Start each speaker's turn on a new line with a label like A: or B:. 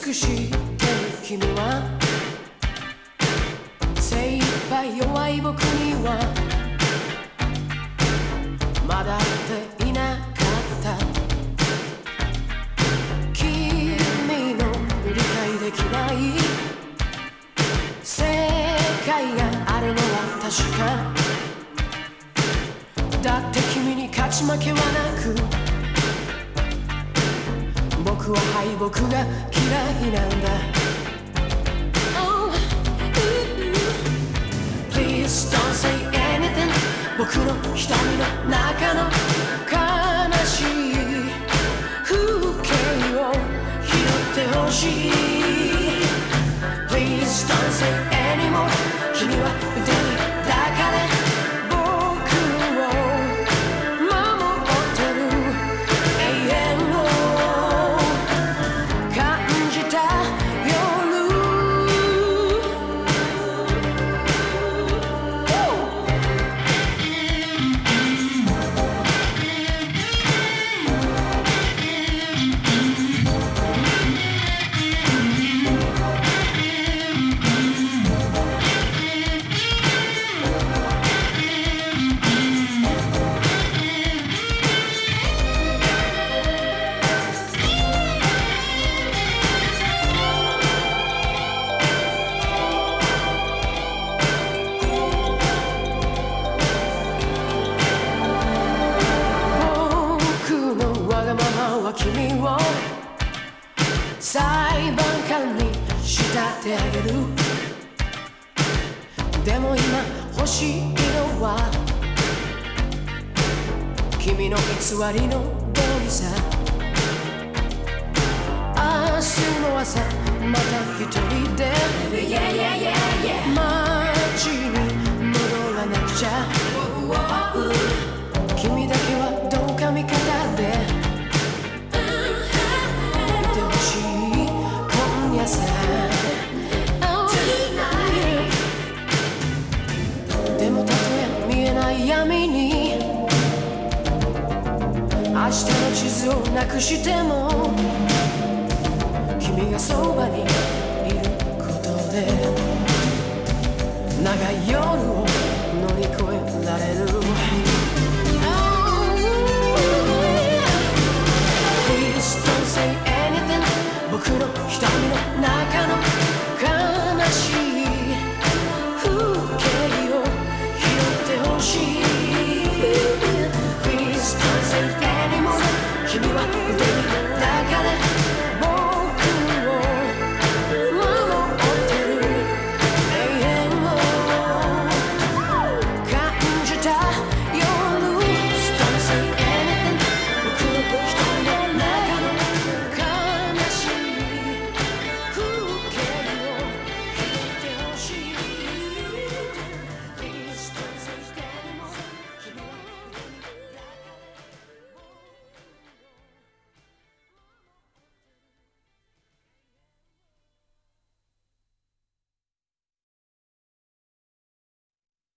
A: くしてる君は精一杯弱い僕にはまだ会っていなかった君の理解できない世界があるのは確かだって君に勝ち負けはなく僕は敗北が嫌いなんだ Please don't say anything 僕の瞳の中の悲しい風景を拾ってほしい Please don't say anymore 君は腕に抱かれ僕を守ってる永遠を感じた夜君を裁判官に仕立て上げるでも今欲しいのは君の偽りの通りさ明日の朝また一人で街に戻らなくちゃ君だけはどうか味方ででもたとえ見えない闇に明日の地図をなくしても君がそばにいることで長い夜を乗り越えられるPlease don't say anything 僕の瞳の中の